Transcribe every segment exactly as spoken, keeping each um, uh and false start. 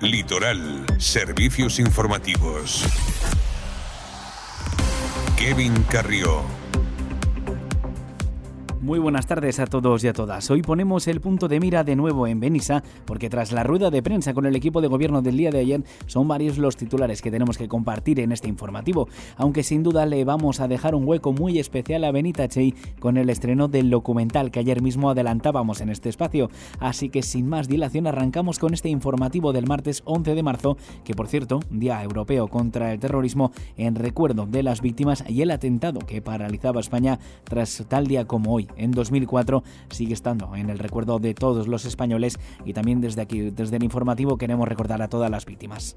Litoral, servicios informativos. Kevin Carrió. Muy buenas tardes a todos y a todas. Hoy ponemos el punto de mira de nuevo en Benissa, porque tras la rueda de prensa con el equipo de gobierno del día de ayer, son varios los titulares que tenemos que compartir en este informativo, aunque sin duda le vamos a dejar un hueco muy especial a Benitatxell con el estreno del documental que ayer mismo adelantábamos en este espacio. Así que sin más dilación arrancamos con este informativo del martes once de marzo, que por cierto, Día Europeo contra el Terrorismo, en recuerdo de las víctimas y el atentado que paralizaba España tras tal día como hoy. En dos mil cuatro sigue estando en el recuerdo de todos los españoles, y también desde aquí, desde el informativo, queremos recordar a todas las víctimas.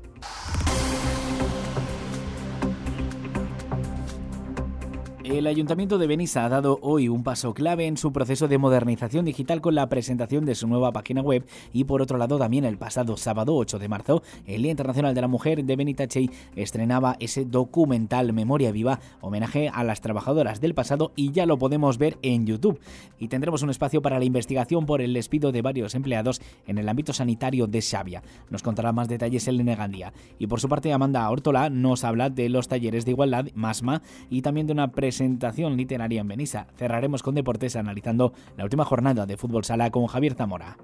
El Ayuntamiento de Benissa ha dado hoy un paso clave en su proceso de modernización digital con la presentación de su nueva página web, y por otro lado también el pasado sábado ocho de marzo, el Día Internacional de la Mujer de Benitatxell estrenaba ese documental Memoria Viva, homenaje a las trabajadoras del pasado, y ya lo podemos ver en YouTube. Y tendremos un espacio para la investigación por el despido de varios empleados en el ámbito sanitario de Xàbia. Nos contará más detalles Elena Gandía. Y por su parte Amanda Ortola nos habla de los talleres de igualdad MASMA y también de una presentación presentación literaria en Benissa. Cerraremos con deportes analizando la última jornada de fútbol sala con Javier Zamora.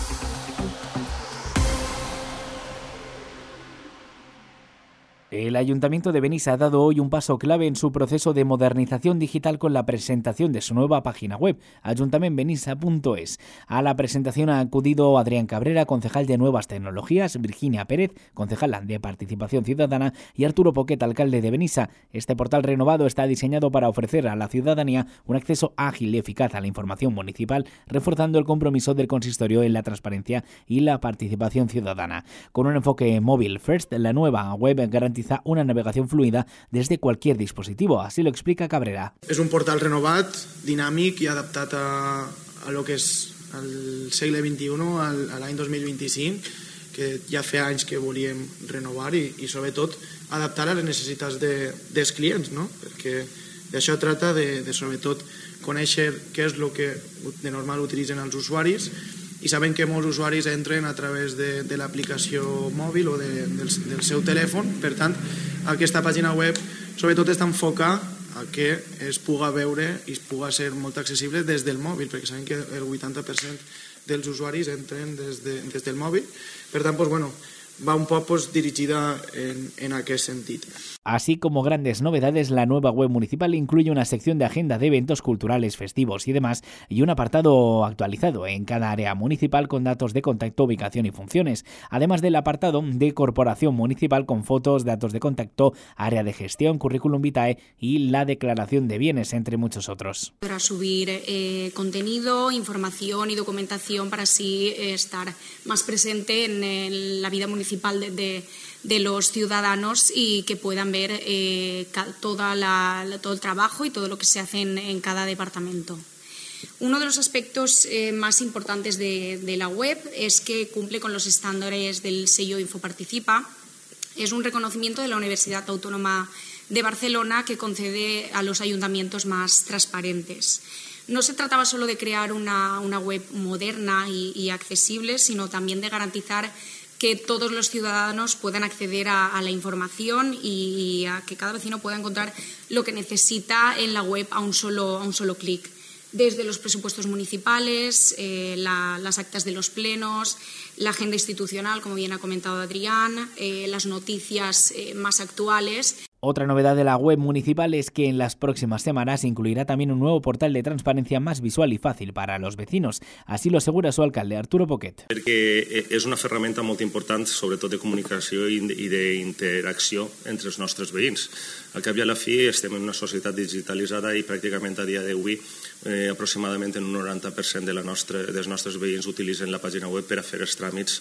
El Ayuntamiento de Benissa ha dado hoy un paso clave en su proceso de modernización digital con la presentación de su nueva página web, ayuntamenbenissa punto es. A la presentación ha acudido Adrián Cabrera, concejal de Nuevas Tecnologías, Virginia Pérez, concejala de Participación Ciudadana, y Arturo Poquet, alcalde de Benissa. Este portal renovado está diseñado para ofrecer a la ciudadanía un acceso ágil y eficaz a la información municipal, reforzando el compromiso del consistorio en la transparencia y la participación ciudadana. Con un enfoque móvil first, la nueva web garantiza una navegación fluida desde cualquier dispositivo, así lo explica Cabrera. És un portal renovat, dinàmic i adaptat a, a lo que és el segle vint-i-u, al, a l'any dos mil vint-i-cinc, que ja fa anys que volíem renovar i, i sobretot adaptar a les necessitats de, dels clients, no? Perquè d'això tracta de, de sobretot conèixer què és el que de normal utilitzen els usuaris, i sabem que molts usuaris entren a través de, de l'aplicació mòbil o de, del, del seu telèfon. Per tant, aquesta pàgina web sobretot està enfocada a que es puga veure i es puga ser molt accessible des del mòbil, perquè sabem que el vuitanta per cent dels usuaris entren des, de, des del mòbil. Per tant, doncs, bueno, va un poc pues, dirigida en, en aquest sentit. Así como grandes novedades, la nueva web municipal incluye una sección de agenda de eventos culturales, festivos y demás, y un apartado actualizado en cada área municipal con datos de contacto, ubicación y funciones, además del apartado de corporación municipal con fotos, datos de contacto, área de gestión, currículum vitae y la declaración de bienes, entre muchos otros. Para subir eh, contenido, información y documentación para así eh, estar más presente en el, la vida municipal de, de de los ciudadanos y que puedan ver eh, toda la, todo el trabajo y todo lo que se hace en, en cada departamento. Uno de los aspectos eh, más importantes de, de la web es que cumple con los estándares del sello Infoparticipa. Es un reconocimiento de la Universidad Autónoma de Barcelona que concede a los ayuntamientos más transparentes. No se trataba solo de crear una, una web moderna y, y accesible, sino también de garantizar que todos los ciudadanos puedan acceder a, a la información y a que cada vecino pueda encontrar lo que necesita en la web a un solo, a un solo clic. Desde los presupuestos municipales, eh, la, las actas de los plenos, la agenda institucional, como bien ha comentado Adrián, eh, las noticias eh, más actuales. Otra novedad de la web municipal es que en las próximas semanas incluirá también un nuevo portal de transparencia más visual y fàcil para los vecinos. Así lo asegura su alcalde, Arturo Poquet. Perquè és una ferramenta molt important, sobretot de comunicació i d'interacció entre els nostres veïns. Al cap i a la fi estem en una societat digitalitzada i pràcticament a dia d'avui eh, aproximadament un noranta per cent de la nostra, dels nostres veïns utilitzen la pàgina web per a fer els tràmits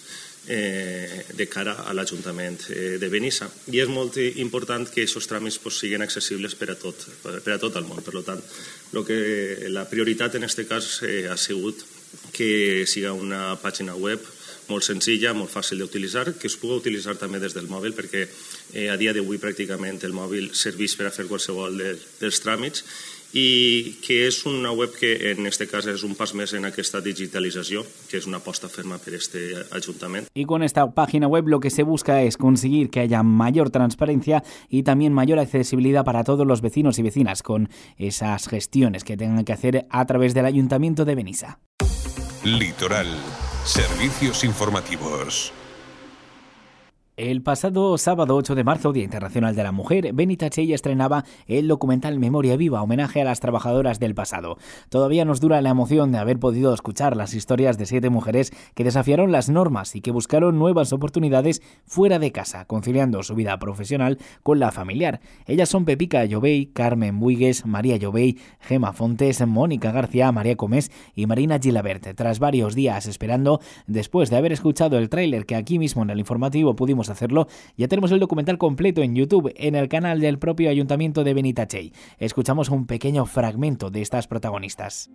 eh, de cara a l'Ajuntament eh, de Benissa. I és molt important que aquests tràmits pues, siguin accessibles per a tot, per a tot el món. Per tant, lo que, la prioritat en aquest cas eh, ha sigut que siga una pàgina web molt senzilla, molt fàcil d'utilitzar, que es pugui utilitzar també des del mòbil, perquè eh, a dia d'avui pràcticament el mòbil serveix per a fer qualsevol de, dels tràmits i que és una web que en aquest cas és un pas més en aquesta digitalització, que és una aposta ferma per este Ayuntament. Y con esta página web lo que se busca es conseguir que haya mayor transparencia y también mayor accesibilidad para todos los vecinos y vecinas con esas gestiones que tengan que hacer a través del Ayuntamiento de Benissa. Litoral. Servicios informativos. El pasado sábado ocho de marzo, Día Internacional de la Mujer, Benitatxell estrenaba el documental Memoria Viva, homenaje a las trabajadoras del pasado. Todavía nos dura la emoción de haber podido escuchar las historias de siete mujeres que desafiaron las normas y que buscaron nuevas oportunidades fuera de casa, conciliando su vida profesional con la familiar. Ellas son Pepica Llovey, Carmen Buigues, María Llovey, Gema Fontes, Mónica García, María Comés y Marina Gilabert. Tras varios días esperando, después de haber escuchado el tráiler que aquí mismo en el informativo pudimos hacerlo, ya tenemos el documental completo en YouTube, en el canal del propio Ayuntamiento de Benitatxell. Escuchamos un pequeño fragmento de estas protagonistas.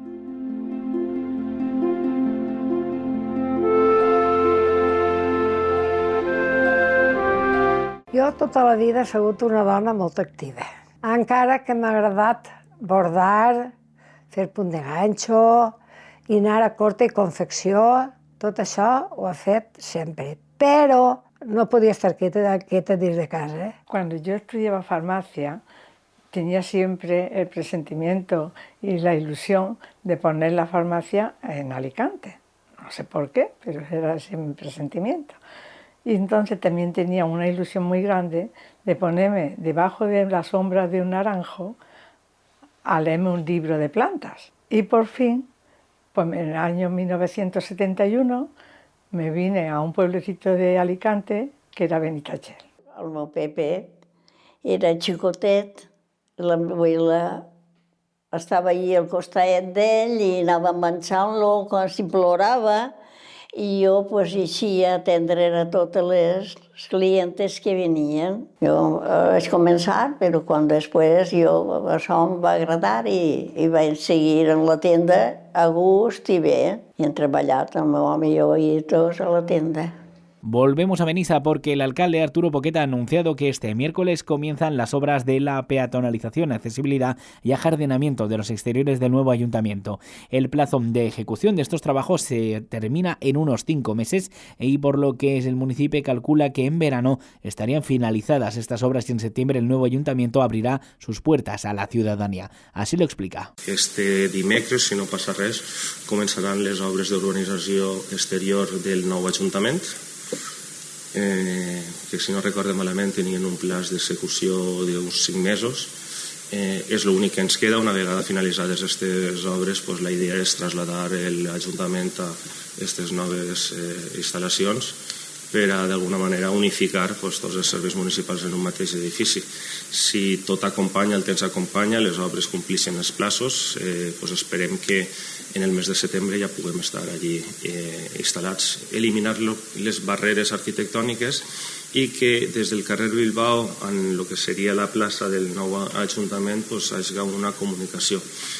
Jo tota la vida he sigut una dona molt activa. Encara que m'ha agradat bordar, fer punt de ganxo, i anar a corte i confecció, tot això ho he fet sempre. Però no podía estar quieta, quieta desde casa. ¿eh? Cuando yo estudiaba farmacia, tenía siempre el presentimiento y la ilusión de poner la farmacia en Alicante. No sé por qué, pero era ese mi presentimiento. Y entonces también tenía una ilusión muy grande de ponerme debajo de la sombra de un naranjo a leerme un libro de plantas. Y por fin, pues en el año mil novecientos setenta y uno, me vine a un pueblecito de Alicante que era Benitatxell. El meu Pepe era xicotet, la abuela estava allí al costat d'ell i anava avançant-lo quan si plorava i jo pues, així a atendre a totes les clientes que venien. Jo eh, vaig començar, però quan després jo, això em va agradar i, i vaig seguir en la tenda a gust i bé. I hem treballat el meu home i jo i tots a la tenda. Volvemos a Benissa porque el alcalde Arturo Poqueta ha anunciado que este miércoles comienzan las obras de la peatonalización, accesibilidad y ajardinamiento de los exteriores del nuevo ayuntamiento. El plazo de ejecución de estos trabajos se termina en unos cinco meses y por lo que el municipio calcula que en verano estarían finalizadas estas obras y en septiembre el nuevo ayuntamiento abrirá sus puertas a la ciudadanía. Así lo explica. Este dimecres, si no passa res, començaran les obres d'urbanització exterior del nou ajuntament, Eh, que si no recorde malament tenien un pla d'execució d'uns cinc mesos. Eh, és l'únic que ens queda. Una vegada finalitzades aquestes obres, pues, la idea és traslladar l'Ajuntament a aquestes noves eh, instal·lacions per a d'alguna manera unificar pues, tots els serveis municipals en un mateix edifici. Si tot acompanya, el temps acompanya, les obres complixen els plaços, eh, pues esperem que en el mes de setembre ja puguem estar allí eh, instal·lats, eliminar les barreres arquitectòniques i que des del carrer Bilbao en el que seria la plaça del nou Ajuntament pues, hi hagi una comunicació.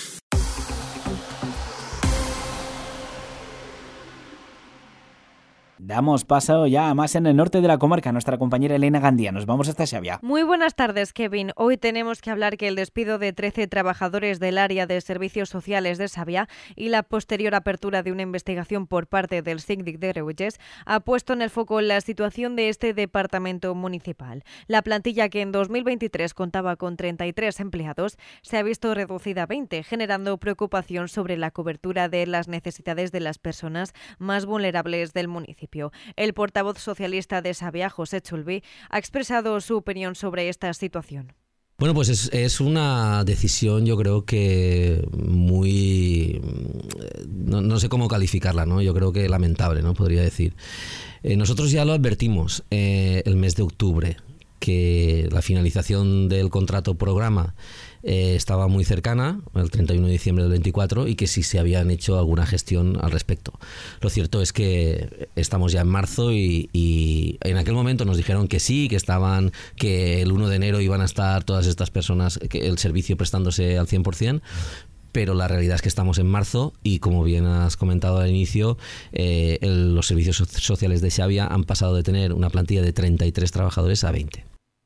Damos paso ya a más en el norte de la comarca. Nuestra compañera Elena Gandía. Nos vamos hasta Xavia. Muy buenas tardes, Kevin. Hoy tenemos que hablar que el despido de trece trabajadores del área de servicios sociales de Xavia y la posterior apertura de una investigación por parte del síndic de Greuges ha puesto en el foco la situación de este departamento municipal. La plantilla, que en dos mil veintitrés contaba con treinta y tres empleados, se ha visto reducida a veinte, generando preocupación sobre la cobertura de las necesidades de las personas más vulnerables del municipio. El portavoz socialista de Xavia, José Chulví, ha expresado su opinión sobre esta situación. Bueno, pues es, es una decisión, yo creo que muy... No, no sé cómo calificarla, ¿no? Yo creo que lamentable, ¿no? Podría decir. Eh, nosotros ya lo advertimos eh, el mes de octubre, que la finalización del contrato programa eh, estaba muy cercana, el treinta y uno de diciembre del veinticuatro, y que sí se habían hecho alguna gestión al respecto. Lo cierto es que estamos ya en marzo y, y en aquel momento nos dijeron que sí, que estaban, que el uno de enero iban a estar todas estas personas, que el servicio prestándose al cien por ciento, pero la realidad es que estamos en marzo y, como bien has comentado al inicio, eh, el, los servicios sociales de Xavia han pasado de tener una plantilla de treinta y tres trabajadores a veinte.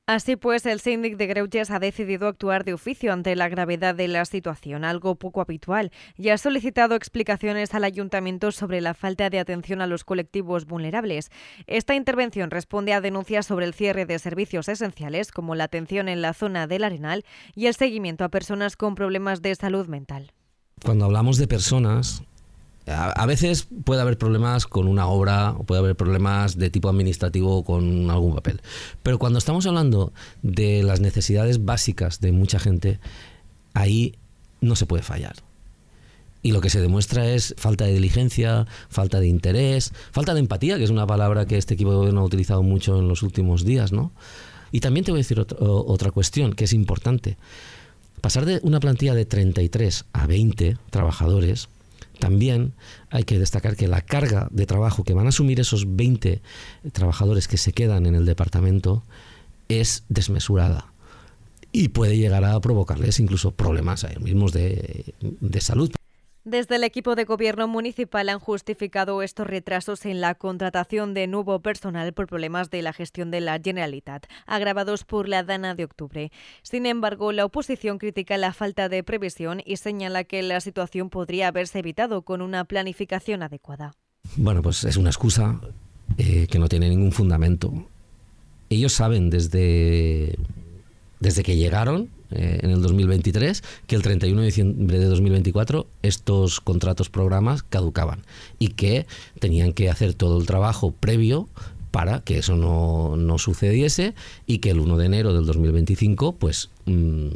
Así pues, el síndic de Greuges ha decidido actuar de oficio ante la gravedad de la situación, algo poco habitual, y ha solicitado explicaciones al ayuntamiento sobre la falta de atención a los colectivos vulnerables. Esta intervención responde a denuncias sobre el cierre de servicios esenciales, como la atención en la zona del Arenal y el seguimiento a personas con problemas de salud mental. Cuando hablamos de personas, a veces puede haber problemas con una obra, o puede haber problemas de tipo administrativo con algún papel. Pero cuando estamos hablando de las necesidades básicas de mucha gente, ahí no se puede fallar. Y lo que se demuestra es falta de diligencia, falta de interés, falta de empatía, que es una palabra que este equipo de gobierno ha utilizado mucho en los últimos días, ¿no? Y también te voy a decir otra, otra cuestión que es importante. Pasar de una plantilla de treinta y tres a veinte trabajadores. También hay que destacar que la carga de trabajo que van a asumir esos veinte trabajadores que se quedan en el departamento es desmesurada y puede llegar a provocarles incluso problemas a ellos mismos de, de salud. Desde el equipo de gobierno municipal han justificado estos retrasos en la contratación de nuevo personal por problemas de la gestión de la Generalitat, agravados por la Dana de octubre. Sin embargo, la oposición critica la falta de previsión y señala que la situación podría haberse evitado con una planificación adecuada. Bueno, pues es una excusa eh, que no tiene ningún fundamento. Ellos saben desde, desde que llegaron Eh, en el dos mil veintitrés, que el treinta y uno de diciembre de dos mil veinticuatro estos contratos programas caducaban y que tenían que hacer todo el trabajo previo para que eso no, no sucediese y que el uno de enero del dos mil veinticinco pues mmm,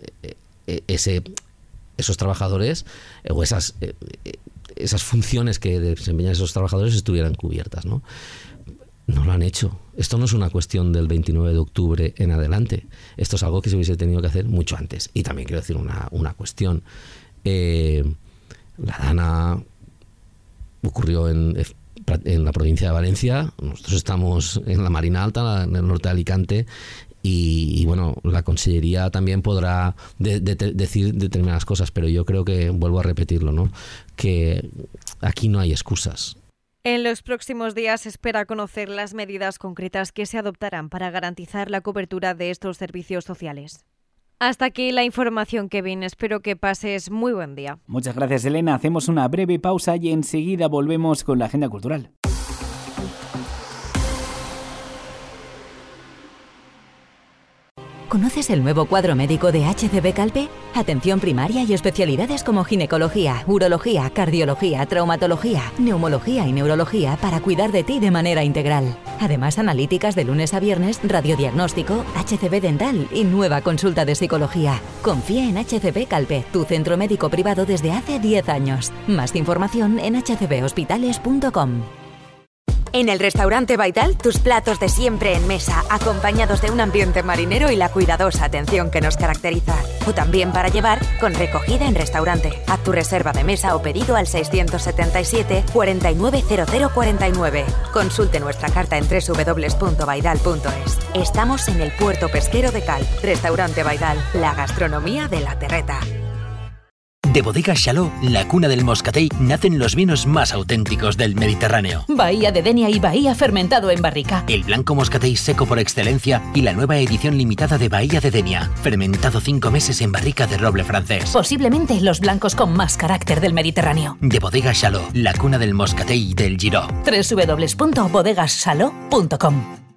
ese, esos trabajadores o esas, eh, esas funciones que desempeñan esos trabajadores estuvieran cubiertas, ¿no? No lo han hecho. Esto no es una cuestión del veintinueve de octubre en adelante. Esto es algo que se hubiese tenido que hacer mucho antes. Y también quiero decir una, una cuestión. Eh, la Dana ocurrió en, en la provincia de Valencia. Nosotros estamos en la Marina Alta, en el norte de Alicante. Y, y bueno, la Consellería también podrá de, de, de decir determinadas cosas, pero yo creo que, vuelvo a repetirlo, ¿no?, que aquí no hay excusas. En los próximos días se espera conocer las medidas concretas que se adoptarán para garantizar la cobertura de estos servicios sociales. Hasta aquí la información, Kevin. Espero que pases muy buen día. Muchas gracias, Elena. Hacemos una breve pausa y enseguida volvemos con la agenda cultural. ¿Conoces el nuevo cuadro médico de H C B Calpe? Atención primaria y especialidades como ginecología, urología, cardiología, traumatología, neumología y neurología para cuidar de ti de manera integral. Además, analíticas de lunes a viernes, radiodiagnóstico, H C B dental y nueva consulta de psicología. Confía en H C B Calpe, tu centro médico privado desde hace diez años. Más información en h c b hospitales punto com. En el restaurante Baidal, tus platos de siempre en mesa, acompañados de un ambiente marinero y la cuidadosa atención que nos caracteriza. O también para llevar, con recogida en restaurante. Haz tu reserva de mesa o pedido al seiscientos setenta y siete, cuarenta y nueve cero cero cuarenta y nueve. Consulte nuestra carta en doble u doble u doble u punto baidal punto es. Estamos en el puerto pesquero de Calp. Restaurante Baidal, la gastronomía de la terreta. De Bodegas Chaló, la cuna del moscatell, nacen los vinos más auténticos del Mediterráneo. Bahía de Denia y Bahía fermentado en barrica. El blanco moscatell seco por excelencia y la nueva edición limitada de Bahía de Denia, fermentado cinco meses en barrica de roble francés. Posiblemente los blancos con más carácter del Mediterráneo. De Bodegas Chaló, la cuna del moscatell del Giró. doble u doble u doble u punto bodegas chaló punto com.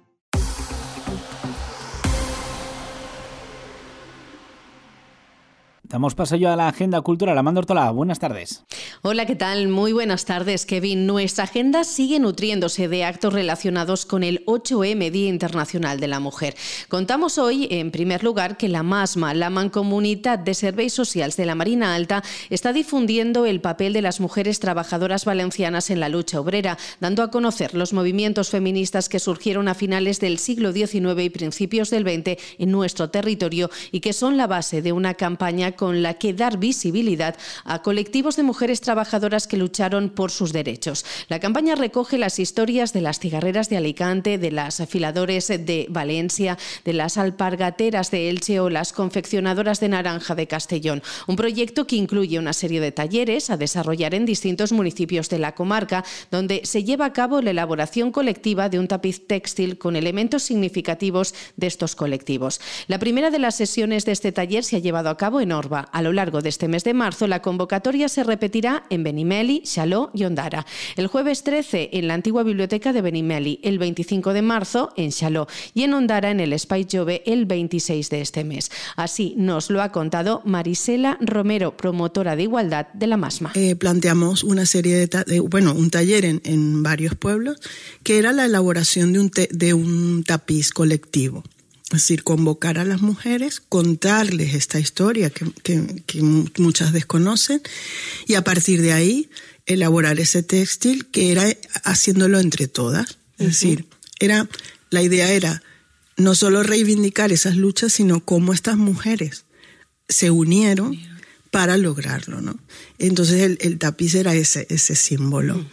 Damos paso yo a la agenda cultural. Amanda Ortola, buenas tardes. Hola, ¿qué tal? Muy buenas tardes, Kevin. Nuestra agenda sigue nutriéndose de actos relacionados con el ocho eme, Día Internacional de la Mujer. Contamos hoy, en primer lugar, que la MASMA, la Mancomunitat de Serveis Socials de la Marina Alta, está difundiendo el papel de las mujeres trabajadoras valencianas en la lucha obrera, dando a conocer los movimientos feministas que surgieron a finales del siglo diecinueve y principios del veinte en nuestro territorio y que son la base de una campaña con con la que dar visibilidad a colectivos de mujeres trabajadoras que lucharon por sus derechos. La campaña recoge las historias de las cigarreras de Alicante, de las afiladores de Valencia, de las alpargateras de Elche o las confeccionadoras de naranja de Castellón. Un proyecto que incluye una serie de talleres a desarrollar en distintos municipios de la comarca, donde se lleva a cabo la elaboración colectiva de un tapiz textil con elementos significativos de estos colectivos. La primera de las sesiones de este taller se ha llevado a cabo en Orba. A lo largo de este mes de marzo, la convocatoria se repetirá en Benimeli, Xaló y Ondara. El jueves trece en la antigua biblioteca de Benimeli, el veinticinco de marzo en Xaló y en Ondara en el Espai Jove el veintiséis de este mes. Así nos lo ha contado Marisela Romero, promotora de igualdad de la MASMA. Eh, planteamos una serie de, ta- de bueno, un taller en, en varios pueblos que era la elaboración de un, te- de un tapiz colectivo. Es decir, convocar a las mujeres, contarles esta historia que, que, que muchas desconocen y a partir de ahí elaborar ese textil que era haciéndolo entre todas. Es uh-huh. decir, era, la idea era no solo reivindicar esas luchas, sino cómo estas mujeres se unieron Mira. para lograrlo, ¿no? Entonces el, el tapiz era ese, ese símbolo. Uh-huh.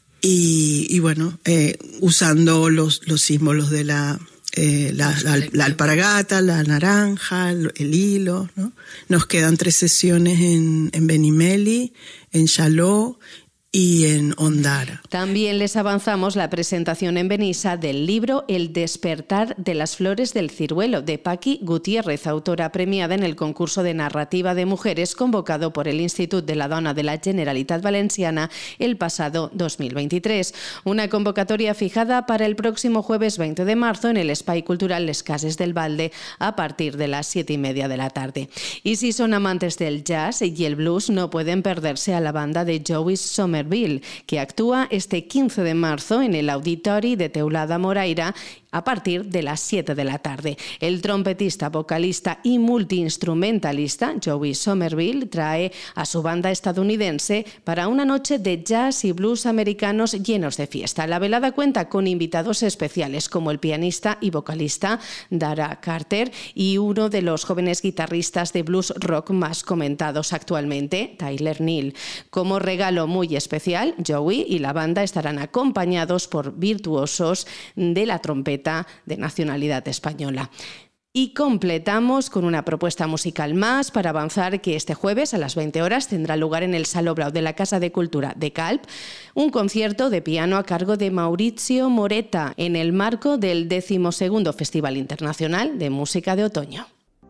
Y, y bueno, eh, usando los, los símbolos de la... Eh, la, la, la alpargata, la naranja, el, el hilo, ¿no? Nos quedan tres sesiones en, en Benimeli, en Xaló y en Ondara. También les avanzamos la presentación en Benissa del libro El despertar de las flores del ciruelo, de Paqui Gutiérrez, autora premiada en el concurso de narrativa de mujeres convocado por el Institut de la Dona de la Generalitat Valenciana el pasado dos mil veintitrés. Una convocatoria fijada para el próximo jueves veinte de marzo en el Espai Cultural Les Cases del Valde a partir de las siete y media de la tarde. Y si son amantes del jazz y el blues, no pueden perderse a la banda de Joey Somerville, que actúa este quince de marzo en el Auditori de Teulada Moraira a partir de las siete de la tarde. El trompetista, vocalista y multiinstrumentalista Joey Somerville trae a su banda estadounidense para una noche de jazz y blues americanos llenos de fiesta. La velada cuenta con invitados especiales como el pianista y vocalista Dara Carter y uno de los jóvenes guitarristas de blues rock más comentados actualmente, Tyler Neal. Como regalo muy especial, Joey y la banda estarán acompañados por virtuosos de la trompeta de nacionalidad española. Y completamos con una propuesta musical más para avanzar que este jueves a las veinte horas tendrá lugar en el Saló Blau de la Casa de Cultura de Calp un concierto de piano a cargo de Maurizio Moreta en el marco del decimosegundo Festival Internacional de Música de Otoño.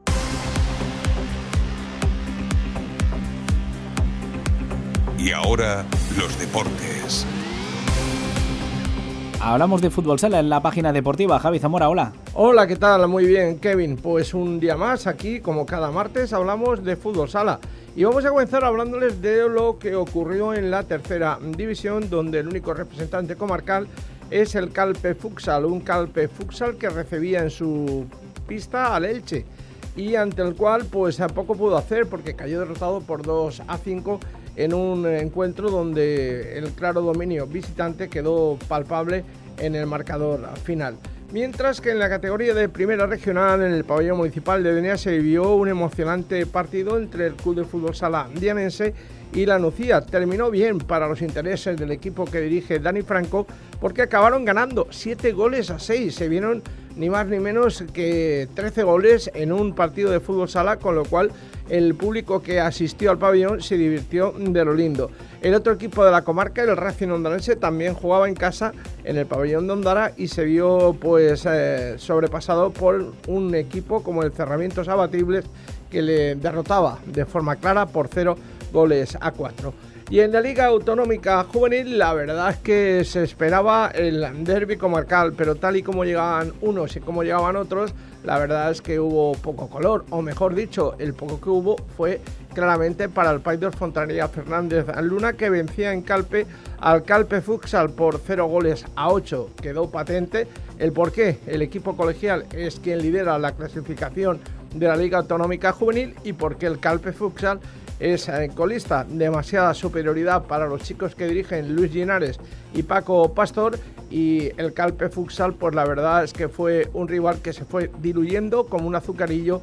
Y ahora los deportes. Hablamos de fútbol sala en la página deportiva. Javi Zamora, hola. Hola, ¿qué tal? Muy bien, Kevin. Pues un día más aquí, como cada martes, hablamos de fútbol sala. Y vamos a comenzar hablándoles de lo que ocurrió en la tercera división, donde el único representante comarcal es el Calpe Futsal. Un Calpe Futsal que recibía en su pista al Elche y ante el cual pues poco pudo hacer porque cayó derrotado por dos a cinco en un encuentro donde el claro dominio visitante quedó palpable en el marcador final. Mientras que en la categoría de primera regional, en el pabellón municipal de Denia, se vivió un emocionante partido entre el Club de Fútbol Sala dianense y la Nucía. Terminó bien para los intereses del equipo que dirige Dani Franco, porque acabaron ganando siete goles a seis. Se vieron ni más ni menos que trece goles en un partido de fútbol sala, con lo cual el público que asistió al pabellón se divirtió de lo lindo. El otro equipo de la comarca, el Racing Ondarense, también jugaba en casa en el pabellón de Ondara y se vio pues eh, sobrepasado por un equipo como el Cerramientos Abatibles, que le derrotaba de forma clara por cero goles a cuatro. Y en la Liga Autonómica Juvenil la verdad es que se esperaba el derbi comarcal, pero tal y como llegaban unos y como llegaban otros, la verdad es que hubo poco color, o mejor dicho, el poco que hubo fue claramente para el Paidor Fontanería Fernández Luna, que vencía en Calpe al Calpe Futsal por cero goles a ocho. Quedó patente el porqué. El equipo colegial es quien lidera la clasificación de la Liga Autonómica Juvenil y porque el Calpe Futsal es eh, colista. Demasiada superioridad para los chicos que dirigen Luis Linares y Paco Pastor, y el Calpe Futsal pues la verdad es que fue un rival que se fue diluyendo como un azucarillo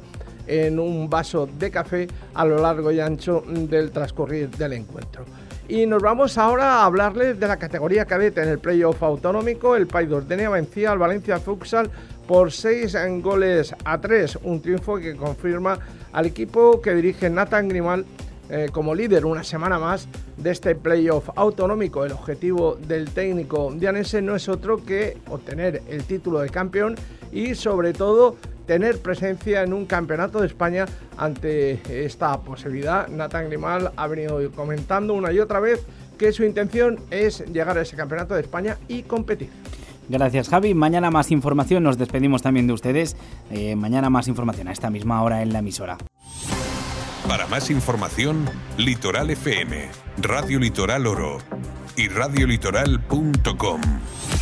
en un vaso de café a lo largo y ancho del transcurrir del encuentro. Y nos vamos ahora a hablarles de la categoría cadete. En el playoff autonómico, el País de Ordenia vencía al Valencia Futsal por seis goles a tres, un triunfo que confirma al equipo que dirige Nathan Grimal eh, como líder una semana más de este playoff autonómico. El objetivo del técnico dianense no es otro que obtener el título de campeón y sobre todo tener presencia en un campeonato de España. Ante esta posibilidad, Nathan Grimal ha venido comentando una y otra vez que su intención es llegar a ese campeonato de España y competir. Gracias, Javi. Mañana más información. Nos despedimos también de ustedes. Eh, mañana más información a esta misma hora en la emisora. Para más información, Litoral F M, Radio Litoral Oro y radio litoral punto com.